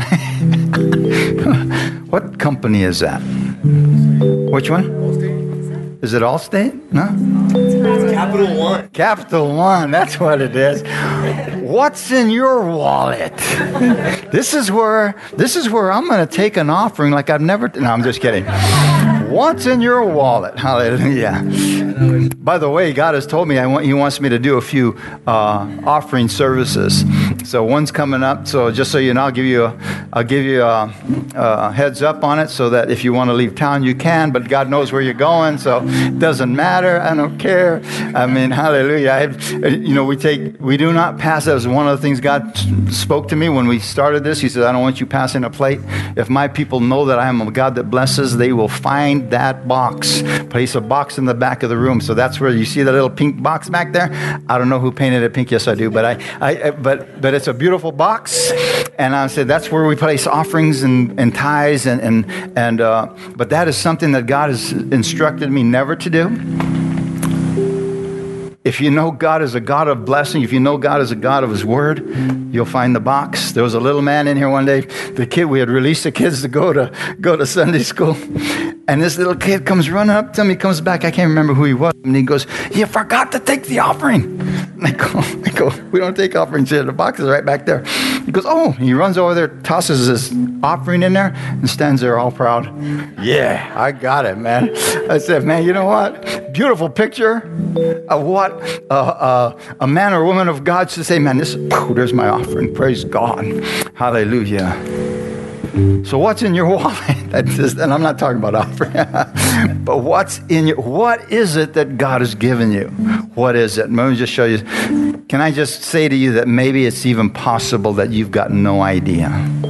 What company is that? Which one? Allstate. Is it Allstate? No? Capital One. Capital One, that's what it is. What's in your wallet? This is where this is where I'm going to take an offering like I've never. No, I'm just kidding. What's in your wallet? Hallelujah. By the way, God has told me I want, He wants me to do a few uh, offering services. So one's coming up. So just so you know, I'll give you a, I'll give you a, a heads up on it, so that if you want to leave town, you can. But God knows where you're going, so it doesn't matter. I don't care. I mean, hallelujah. I, you know, we take we do not pass. That was one of the things God spoke to me when we started this. He said, "I don't want you passing a plate. If my people know that I am a God that blesses, they will find that box. Place a box in the back of the room." So that's where you see the little pink box back there. I don't know who painted it pink. Yes, I do. But I, I, but but it's a beautiful box, and I said that's where we place offerings and, and tithes and and and. Uh, but that is something that God has instructed me never to do. If you know God is a God of blessing, if you know God is a God of His Word, you'll find the box. There was a little man in here one day. The kid, we had released the kids to go to go to Sunday school. And this little kid comes running up to me, comes back. I can't remember who he was. And he goes, "You forgot to take the offering." And I go, I go, "We don't take offerings here. The box is right back there." He goes, "Oh." He runs over there, tosses his offering in there, and stands there all proud. "Yeah, I got it, man." I said, "Man, you know what? Beautiful picture of what uh, uh, a man or woman of God should say. Man, this, oh, there's my offering. Praise God. Hallelujah." So what's in your wallet? That's just, and I'm not talking about offering, but what's in your, what is it that God has given you? What is it? Let me just show you. Can I just say to you that maybe it's even possible that you've got no idea?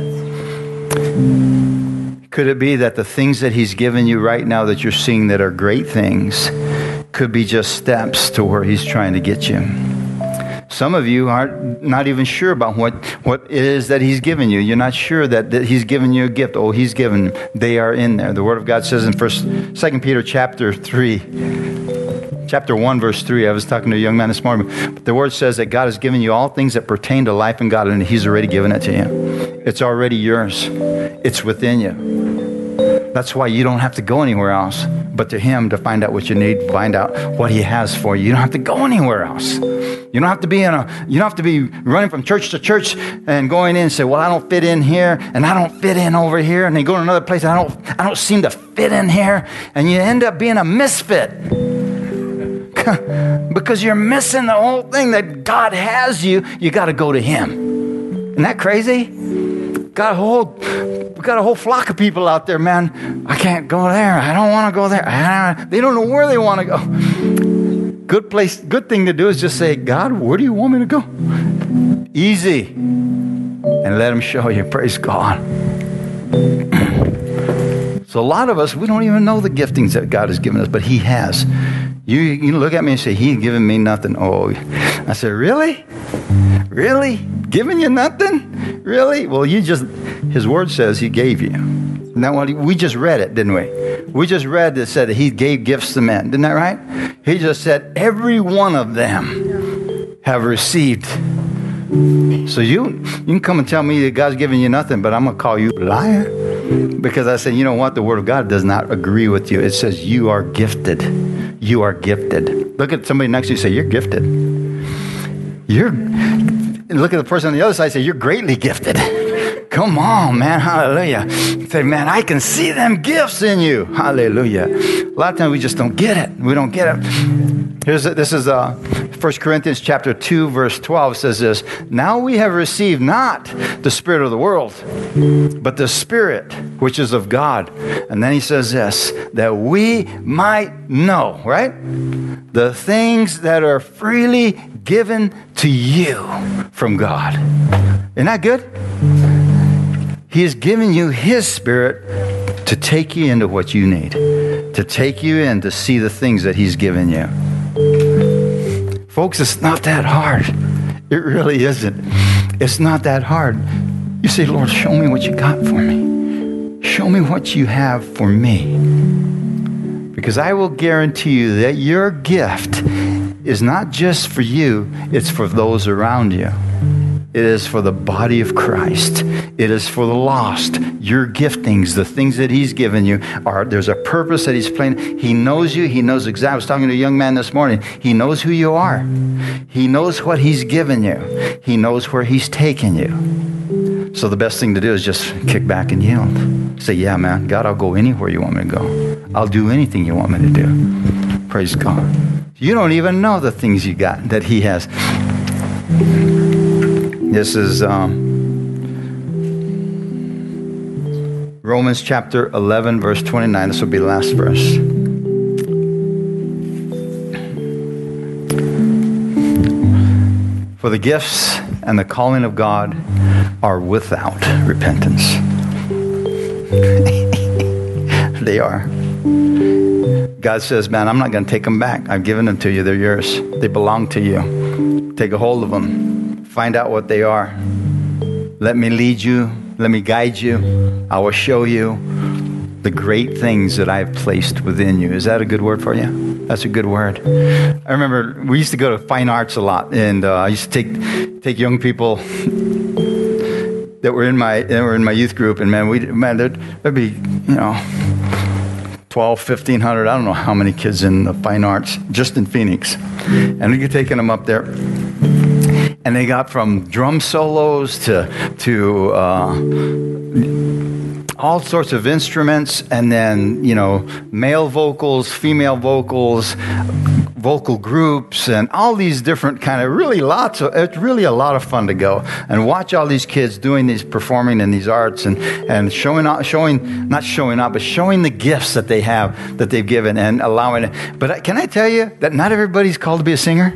Could it be that the things that He's given you right now that you're seeing that are great things could be just steps to where He's trying to get you? Some of you are not even sure about what, what it is that He's given you. You're not sure that, that He's given you a gift. Oh, He's given. They are in there. The Word of God says in First, Second Peter chapter three, chapter one, verse three. I was talking to a young man this morning. But the Word says that God has given you all things that pertain to life and God, and He's already given it to you. It's already yours. It's within you. That's why you don't have to go anywhere else but to Him to find out what you need, find out what He has for you. You don't have to go anywhere else. You don't have to be in a, you don't have to be running from church to church and going in and say, "Well, I don't fit in here and I don't fit in over here." And then go to another place, and I don't, I don't seem to fit in here. And you end up being a misfit because you're missing the whole thing that God has you. You got to go to Him. Isn't that crazy? Got a whole, we got a whole flock of people out there, man. I can't go there. I don't want to go there. I don't, they don't know where they want to go. Good place, good thing to do is just say, "God, where do you want me to go?" Easy. And let Him show you. Praise God. So a lot of us, we don't even know the giftings that God has given us, but He has. You, you look at me and say, "He's given me nothing." Oh, I said, "Really? Really? Giving you nothing? Really?" Well, you just, His Word says He gave you. Now, we just read it, didn't we? We just read that said that He gave gifts to men. Isn't that right? He just said every one of them have received. So you, you can come and tell me that God's giving you nothing, but I'm going to call you a liar. Because I said, you know what? The Word of God does not agree with you. It says you are gifted. You are gifted. Look at somebody next to you and say, "You're gifted." You're, and look at the person on the other side and say, "You're greatly gifted." Come on, man. Hallelujah. Say, "Man, I can see them gifts in you." Hallelujah. A lot of times we just don't get it. We don't get it. Here's this is uh, First Corinthians chapter two, verse twelve says this: "Now we have received not the spirit of the world, but the Spirit which is of God." And then he says this, "that we might know," right? "the things that are freely given to you from God." Isn't that good? He has given you His Spirit to take you into what you need, to take you in to see the things that He's given you. Folks, it's not that hard. It really isn't. It's not that hard. You say, "Lord, show me what you got for me. Show me what you have for me." Because I will guarantee you that your gift is not just for you, it's for those around you. It is for the body of Christ. It is for the lost. Your giftings, the things that He's given you, are there's a purpose that He's playing. He knows you. He knows exactly. I was talking to a young man this morning. He knows who you are. He knows what He's given you. He knows where He's taken you. So the best thing to do is just kick back and yield. Say, "Yeah, man, God, I'll go anywhere you want me to go. I'll do anything you want me to do." Praise God. You don't even know the things you got that He has. This is um, Romans chapter eleven, verse twenty-nine. This will be the last verse. "For the gifts and the calling of God are without repentance." They are. God says, "Man, I'm not going to take them back. I've given them to you. They're yours. They belong to you. Take a hold of them. Find out what they are. Let me lead you. Let me guide you. I will show you the great things that I've placed within you." Is that a good word for you? That's a good word. I remember we used to go to fine arts a lot, and uh, I used to take take young people that were in my that were in my youth group, and man, we man there'd, there'd be you know twelve, fifteen hundred, I don't know how many kids in the fine arts just in Phoenix, and we'd get taking them up there. And they got from drum solos to to uh, all sorts of instruments, and then you know male vocals, female vocals, vocal groups, and all these different kind of really lots of. It's really a lot of fun to go and watch all these kids doing these, performing in these arts, and and showing out, showing not showing up, but showing the gifts that they have that they've given and allowing it. But can I tell you that not everybody's called to be a singer?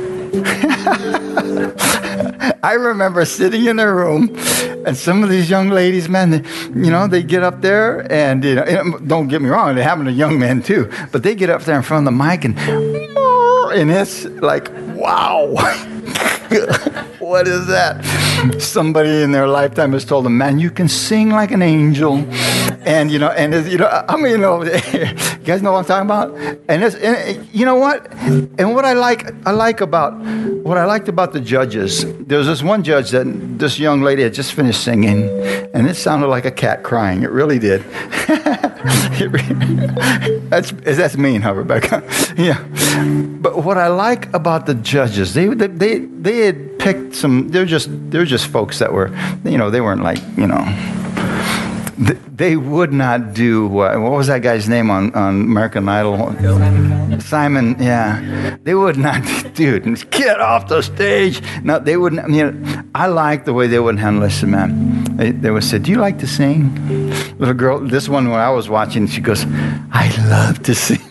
I remember sitting in a room, and some of these young ladies, man, they, you know, they get up there, and you know, don't get me wrong, they happen to young men too, but they get up there in front of the mic, and and it's like, wow, what is that? Somebody in their lifetime has told them, man, you can sing like an angel, and you know, and you know, I mean, you know, you guys know what I'm talking about, and it's, and you know what, and what I like, I like about. What I liked about the judges, there was this one judge that this young lady had just finished singing, and it sounded like a cat crying. It really did. that's that's mean, huh, Rebecca? Yeah. But what I like about the judges, they they they, they had picked some. They're just they're just folks that were, you know, they weren't like you know. They would not do, uh, what was that guy's name on, on American Idol? Simon. Simon, yeah. They would not, dude, get off the stage. No, they wouldn't, you know, I like the way they would handle this, man. They, they would say, do you like to sing? Little girl, this one when I was watching, she goes, I love to sing.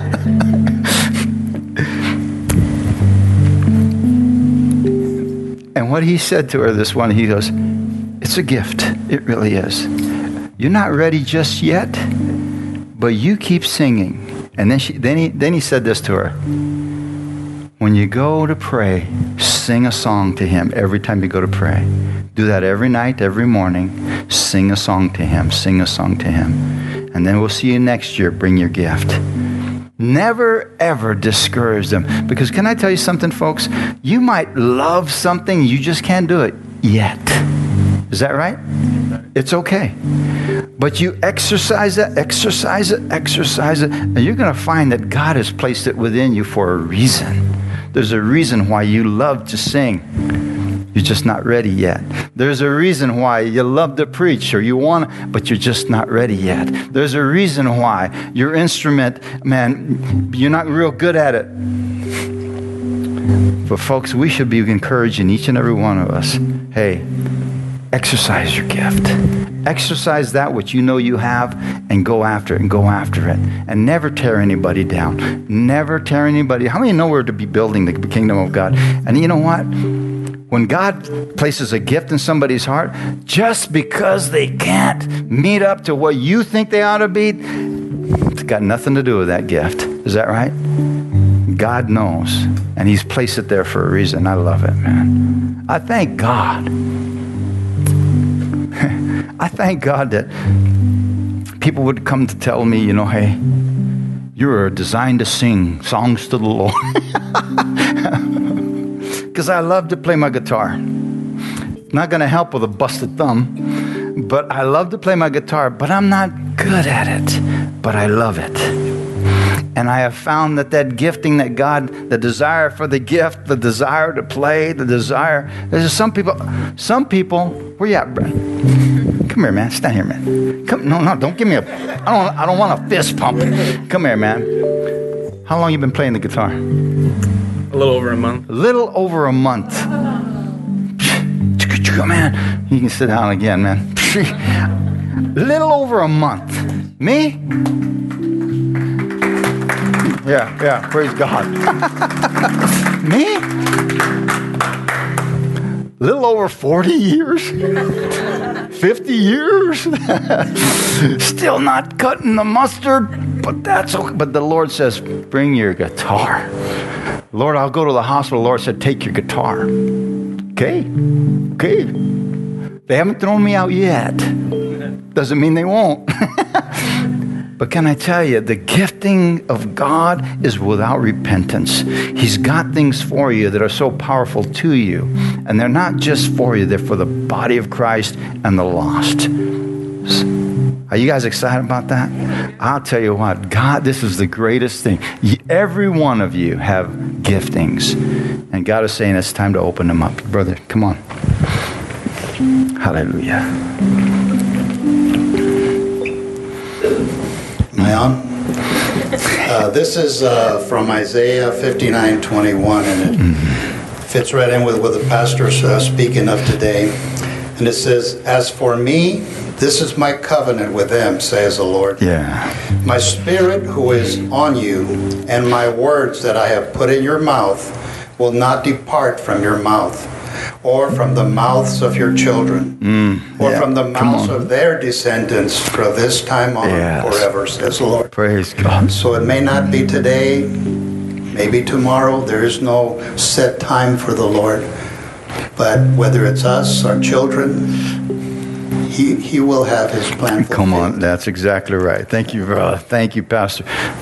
And what he said to her, this one, he goes, it's a gift. It really is. You're not ready just yet, but you keep singing. And then she, then he, then he said this to her. When you go to pray, sing a song to him every time you go to pray. Do that every night, every morning. Sing a song to him. Sing a song to him. And then we'll see you next year. Bring your gift. Never, ever discourage them. Because can I tell you something, folks? You might love something, you just can't do it yet. Is that right? It's okay. But you exercise it, exercise it, exercise it, and you're going to find that God has placed it within you for a reason. There's a reason why you love to sing. You're just not ready yet. There's a reason why you love to preach, or you want to, but you're just not ready yet. There's a reason why your instrument, man, you're not real good at it. But folks, we should be encouraging each and every one of us, hey, exercise your gift. Exercise that which you know you have, and go after it, and go after it. And never tear anybody down. Never tear anybody. How many know we're to be building the kingdom of God? And you know what? When God places a gift in somebody's heart, just because they can't meet up to what you think they ought to be, it's got nothing to do with that gift. Is that right? God knows. And he's placed it there for a reason. I love it, man. I thank God. I thank God that people would come to tell me, you know, hey, you're designed to sing songs to the Lord. Because I love to play my guitar. Not going to help with a busted thumb, but I love to play my guitar, but I'm not good at it, but I love it. And I have found that that gifting that God, the desire for the gift, the desire to play, the desire, there's some people, some people, where you at, Brad? Come here, man. Stand here, man. Come, no, no, don't give me a, I don't, I don't want a fist pump. Come here, man. How long you been playing the guitar? A little over a month. A little over a month. Man, you can sit down again, man. A little over a month. Me? Yeah, yeah, praise God. Me? A little over forty years? fifty years? Still not cutting the mustard, but that's okay. But the Lord says, bring your guitar. Lord, I'll go to the hospital. The Lord said, take your guitar. Okay, okay. They haven't thrown me out yet. Doesn't mean they won't. But can I tell you, the gifting of God is without repentance. He's got things for you that are so powerful to you. And they're not just for you, they're for the body of Christ and the lost. Are you guys excited about that? I'll tell you what, God, this is the greatest thing. Every one of you have giftings. And God is saying it's time to open them up. Brother, come on. Hallelujah. Am I on? Uh, this is uh, from Isaiah fifty-nine twenty-one, and it mm-hmm. fits right in with what the pastor's uh, speaking of today. And it says, "As for me, this is my covenant with them, says the Lord. Yeah. My spirit who is on you, and my words that I have put in your mouth will not depart from your mouth, or from the mouths of your children, mm, or yeah. from the mouths of their descendants from this time on yes. forever, says the Lord." Praise God. So it may not be today, maybe tomorrow. There is no set time for the Lord. But whether it's us, our children, He, he will have his plan fulfilled. Come on, that's exactly right. Thank you, brother. Thank you, Pastor.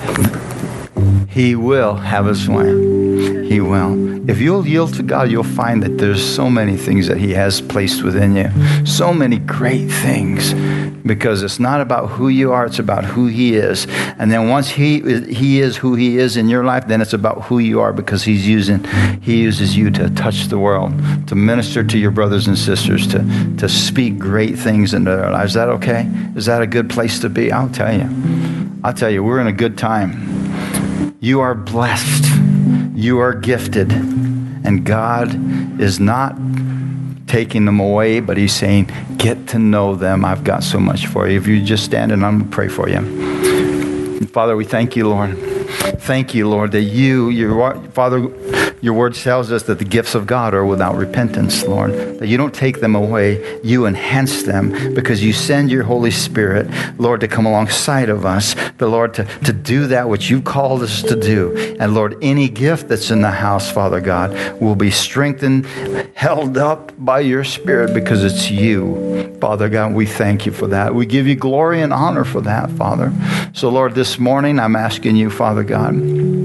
He will have his plan. He will. If you'll yield to God, you'll find that there's so many things that He has placed within you. So many great things. Because it's not about who you are, it's about who He is. And then once He He is who He is in your life, then it's about who you are, because He's using He uses you to touch the world, to minister to your brothers and sisters, to, to speak great things into their lives. Is that okay? Is that a good place to be? I'll tell you. I'll tell you, we're in a good time. You are blessed. You are gifted. And God is not taking them away, but He's saying, get to know them. I've got so much for you. If you just stand, and I'm going to pray for you. And Father, we thank you, Lord. Thank you, Lord, that you, your Father, your word tells us that the gifts of God are without repentance, Lord. That you don't take them away, you enhance them, because you send your Holy Spirit, Lord, to come alongside of us, the Lord, to, to do that which you called us to do. And Lord, any gift that's in the house, Father God, will be strengthened, held up by your Spirit, because it's you. Father God, we thank you for that. We give you glory and honor for that, Father. So Lord, this morning I'm asking you, Father God,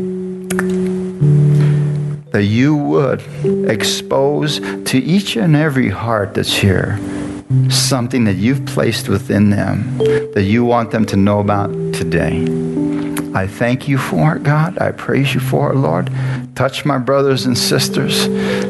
that you would expose to each and every heart that's here something that you've placed within them that you want them to know about today. I thank you for it, God. I praise you for it, Lord. Touch my brothers and sisters.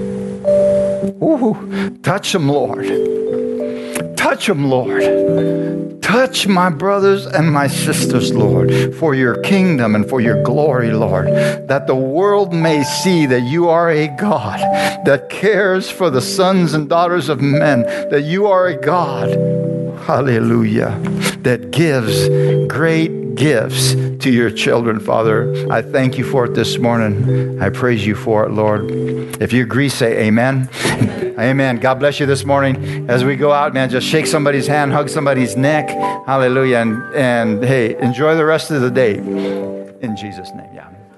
Ooh, touch them, Lord. Touch them, Lord. Touch my brothers and my sisters, Lord, for your kingdom and for your glory, Lord, that the world may see that you are a God that cares for the sons and daughters of men, that you are a God, hallelujah, that gives great gifts to your children, Father. I thank you for it this morning. I praise you for it, Lord. If you agree, say amen. Amen. God bless you this morning. As we go out, man, just shake somebody's hand, hug somebody's neck. Hallelujah. And, and hey, enjoy the rest of the day. In Jesus' name, yeah.